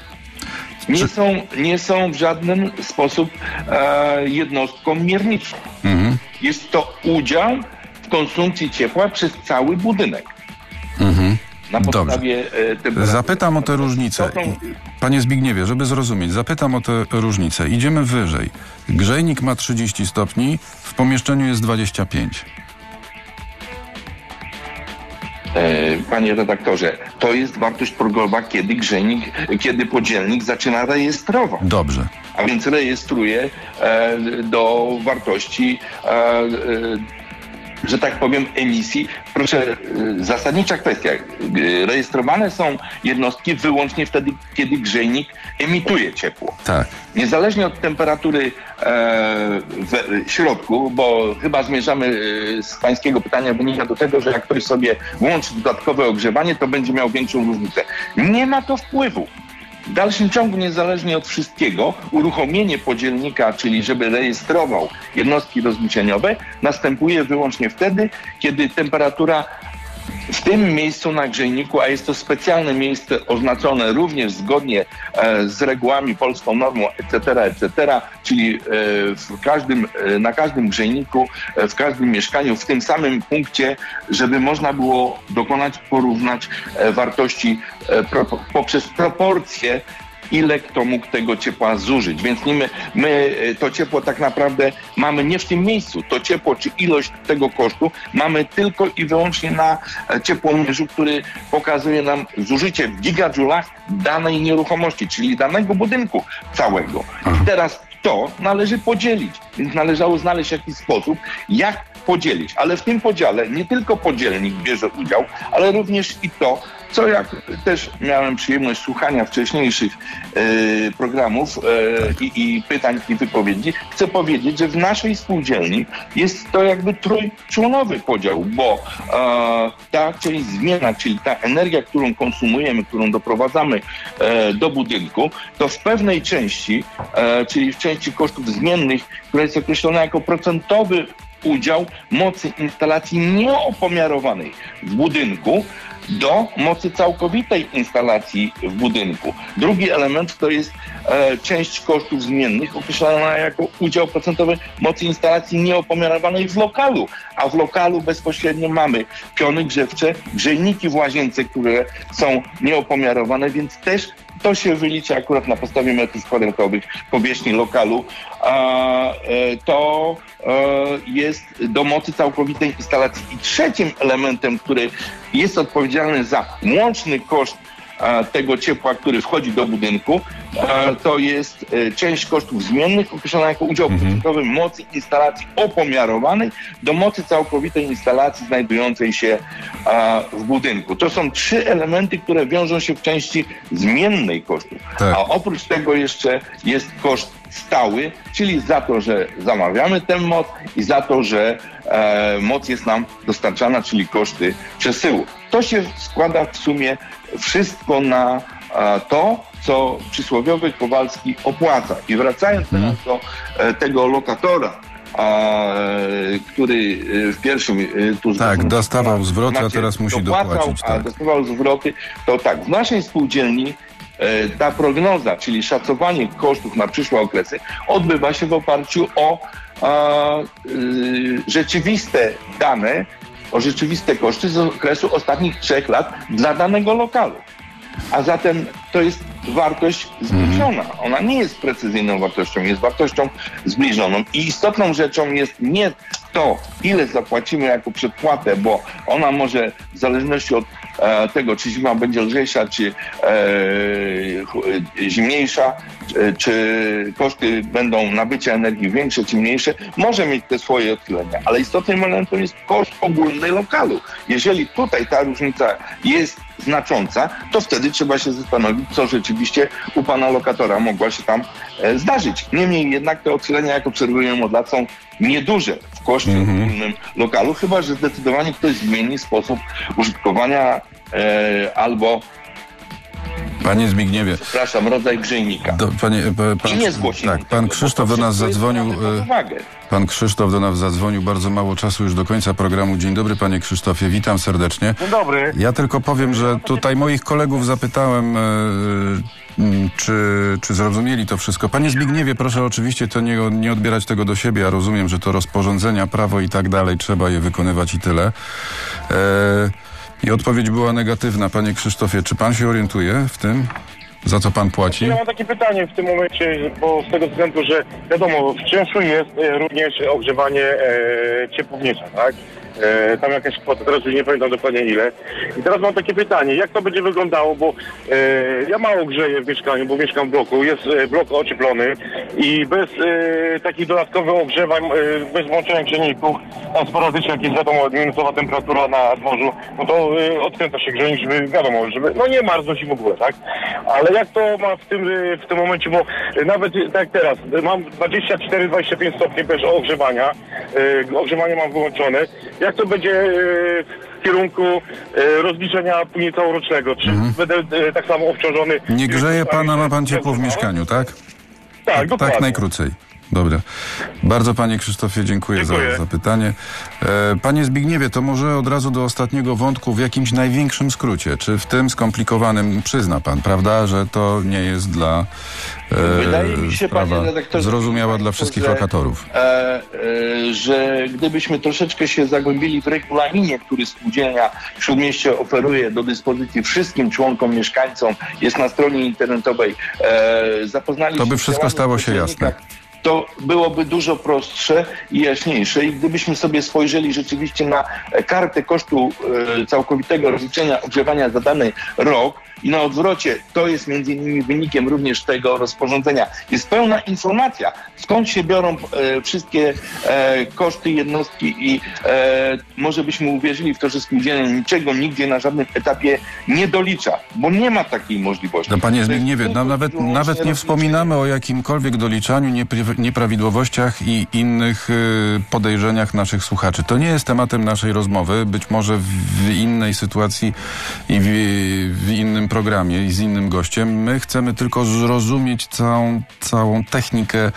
Nie są w żaden sposób jednostką mierniczą. Jest to udział w konsumpcji ciepła przez cały budynek. Na podstawie zapytam o te różnice. Panie Zbigniewie, żeby zrozumieć, zapytam o te różnice. Idziemy wyżej. Grzejnik ma 30 stopni, w pomieszczeniu jest 25. Panie redaktorze, to jest wartość progowa, kiedy podzielnik zaczyna rejestrować. Dobrze. A więc rejestruje do wartości że tak powiem, emisji. Proszę, zasadnicza kwestia. Rejestrowane są jednostki wyłącznie wtedy, kiedy grzejnik emituje ciepło. Tak. Niezależnie od temperatury w środku, bo chyba zmierzamy z pańskiego pytania, wynika do tego, że jak ktoś sobie włączy dodatkowe ogrzewanie, to będzie miał większą różnicę. Nie ma to wpływu. W dalszym ciągu, niezależnie od wszystkiego, uruchomienie podzielnika, czyli żeby rejestrował jednostki rozliczeniowe, następuje wyłącznie wtedy, kiedy temperatura w tym miejscu na grzejniku, a jest to specjalne miejsce oznaczone również zgodnie z regułami, polską normą, etc., czyli na każdym grzejniku, w każdym mieszkaniu, w tym samym punkcie, żeby można było porównać wartości poprzez proporcje, ile kto mógł tego ciepła zużyć. Więc my to ciepło tak naprawdę mamy nie w tym miejscu. To ciepło, czy ilość tego kosztu mamy tylko i wyłącznie na ciepłomierzu, który pokazuje nam zużycie w gigadżulach danej nieruchomości, czyli danego budynku całego. I teraz to należy podzielić. Więc należało znaleźć jakiś sposób, jak podzielić. Ale w tym podziale nie tylko podzielnik bierze udział, ale również i to, co jak też miałem przyjemność słuchania wcześniejszych programów i pytań i wypowiedzi, chcę powiedzieć, że w naszej spółdzielni jest to jakby trójczłonowy podział, bo ta część zmienna, czyli ta energia, którą konsumujemy, którą doprowadzamy do budynku, to w pewnej części, czyli w części kosztów zmiennych, która jest określona jako procentowy udział mocy instalacji nieopomiarowanej w budynku do mocy całkowitej instalacji w budynku. Drugi element to jest część kosztów zmiennych określona jako udział procentowy mocy instalacji nieopomiarowanej w lokalu, a w lokalu bezpośrednio mamy piony grzewcze, grzejniki w łazience, które są nieopomiarowane, więc też to się wylicza akurat na podstawie metrów kwadratowych powierzchni lokalu. To jest do mocy całkowitej instalacji. I trzecim elementem, który jest odpowiedzialny za łączny koszt tego ciepła, który wchodzi do budynku, to jest część kosztów zmiennych określona jako udział procentowy mocy instalacji opomiarowanej do mocy całkowitej instalacji znajdującej się w budynku. To są trzy elementy, które wiążą się w części zmiennej kosztów. Tak. A oprócz tego jeszcze jest koszt stały, czyli za to, że zamawiamy tę moc i za to, że moc jest nam dostarczana, czyli koszty przesyłu. To się składa w sumie wszystko na to, co przysłowiowy Kowalski opłaca. I wracając teraz do tego lokatora, który w pierwszym... dostawał zwroty, a teraz musi dopłacić. A dostawał zwroty, to tak, w naszej spółdzielni ta prognoza, czyli szacowanie kosztów na przyszłe okresy, odbywa się w oparciu o rzeczywiste dane, o rzeczywiste koszty z okresu ostatnich 3 lat dla danego lokalu. A zatem to jest wartość zbliżona. Ona nie jest precyzyjną wartością, jest wartością zbliżoną. I istotną rzeczą jest nie to, ile zapłacimy jako przedpłatę, bo ona może w zależności od tego, czy zima będzie lżejsza, czy zimniejsza, czy koszty będą nabycia energii większe, czy mniejsze, może mieć te swoje odchylenia. Ale istotnym elementem jest koszt ogólny lokalu. Jeżeli tutaj ta różnica jest znacząca, to wtedy trzeba się zastanowić, co rzeczywiście u pana lokatora mogła się tam zdarzyć. Niemniej jednak te odchylenia, jak obserwujemy od lat, są nieduże w koszcie ogólnym lokalu, chyba że zdecydowanie ktoś zmieni sposób użytkowania albo Panie Zbigniewie. Przepraszam, rodzaj grzejnika. I nie zgłosimy. Tak, pan Krzysztof do nas zadzwonił. Pan Krzysztof do nas zadzwonił, bardzo mało czasu już do końca programu. Dzień dobry, panie Krzysztofie, witam serdecznie. Dzień dobry. Ja tylko powiem, że tutaj moich kolegów zapytałem, czy zrozumieli to wszystko. Panie Zbigniewie, proszę oczywiście to nie odbierać tego do siebie. Ja rozumiem, że to rozporządzenia, prawo i tak dalej, trzeba je wykonywać i tyle. I odpowiedź była negatywna. Panie Krzysztofie, czy pan się orientuje w tym, za co pan płaci? Ja mam takie pytanie w tym momencie, bo z tego względu, że wiadomo, w czynszu jest również ogrzewanie ciepłownicza, tak? tam jakaś kwota, teraz już nie pamiętam dokładnie ile. I teraz mam takie pytanie, jak to będzie wyglądało, bo ja mało grzeję w mieszkaniu, bo mieszkam w bloku, jest blok ocieplony i bez takich dodatkowych ogrzewań, bez włączenia grzejników, tam sporadycznie jak jest wiadomo minusowa temperatura na dworzu, no to odkręca się grzejnik, żeby wiadomo, żeby no nie marznąć w ogóle, tak? Ale jak to ma w tym momencie, bo nawet tak jak teraz, mam 24-25 stopni bez ogrzewania, ogrzewanie mam wyłączone, jak to będzie w kierunku rozliczenia później całorocznego? Czy będę tak samo obciążony? Nie grzeje pan, a ma pan ciepło w mieszkaniu, tak? Tak, dokładnie. Tak najkrócej. Dobra. Bardzo panie Krzysztofie dziękuję. Za pytanie. Panie Zbigniewie, to może od razu do ostatniego wątku w jakimś największym skrócie. Czy w tym skomplikowanym przyzna pan, prawda, że to nie jest dla Wydaje mi się, sprawa panie redaktorze, zrozumiała dla wszystkich lokatorów. Że gdybyśmy troszeczkę się zagłębili w regulaminie, który spółdzielnia Śródmieście oferuje do dyspozycji wszystkim członkom, mieszkańcom, jest na stronie internetowej, zapoznali się... To by wszystko stało się jasne. To byłoby dużo prostsze i jaśniejsze i gdybyśmy sobie spojrzeli rzeczywiście na kartę kosztu całkowitego rozliczenia ogrzewania za dany rok i na odwrocie, to jest między innymi wynikiem również tego rozporządzenia. Jest pełna informacja, skąd się biorą wszystkie koszty jednostki i może byśmy uwierzyli w to, że spółdzielnia niczego nigdzie na żadnym etapie nie dolicza, bo nie ma takiej możliwości. No panie Zbigniewie, nawet nie wspominamy o jakimkolwiek doliczaniu, nieprawidłowościach i innych podejrzeniach naszych słuchaczy. To nie jest tematem naszej rozmowy, być może w innej sytuacji i w innym programie i z innym gościem. My chcemy tylko zrozumieć całą technikę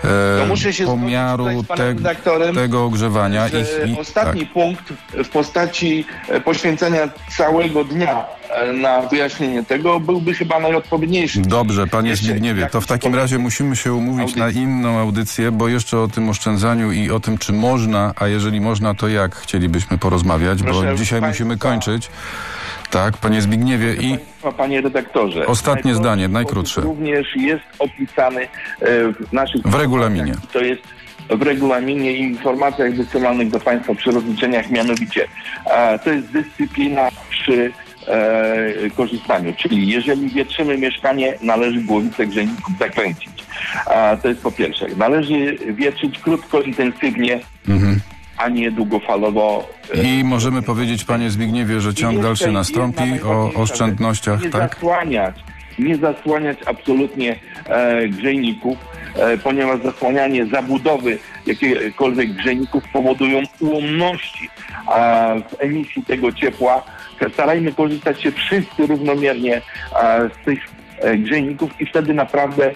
pomiaru tego ogrzewania. Ostatni punkt w postaci poświęcenia całego dnia na wyjaśnienie tego byłby chyba najodpowiedniejszy. Dobrze, panie Zbigniewie, to w takim razie musimy się umówić na inną audycję, bo jeszcze o tym oszczędzaniu i o tym, czy można, a jeżeli można, to jak chcielibyśmy porozmawiać, bo dzisiaj musimy kończyć. Tak, panie Zbigniewie i... Panie redaktorze. Ostatnie zdanie, najkrótsze. Również jest opisany w naszych... W regulaminie. To jest w regulaminie i informacjach wysyłanych do państwa przy rozliczeniach, mianowicie to jest dyscyplina przy korzystaniu, czyli jeżeli wietrzymy mieszkanie, należy głowicę grzejników zakręcić. To jest po pierwsze. Należy wietrzyć krótko, intensywnie, a nie długofalowo. I możemy powiedzieć, panie Zbigniewie, że ciąg dalszy nastąpi o oszczędnościach, tak? Nie zasłaniać absolutnie grzejników, ponieważ zasłanianie zabudowy jakichkolwiek grzejników powodują ułomności w emisji tego ciepła. Starajmy korzystać się wszyscy równomiernie z tych grzejników i wtedy naprawdę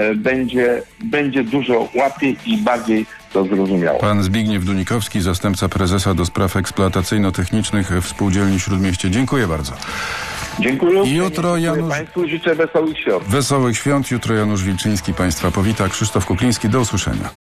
będzie dużo łatwiej i bardziej to zrozumiałe. Pan Zbigniew Dunikowski, zastępca prezesa do spraw eksploatacyjno-technicznych w Spółdzielni Śródmieście. Dziękuję bardzo. Dziękuję. Jutro Janusz... Państwu życzę wesołych świąt. Wesołych świąt. Jutro Janusz Wilczyński Państwa powita. Krzysztof Kukliński. Do usłyszenia.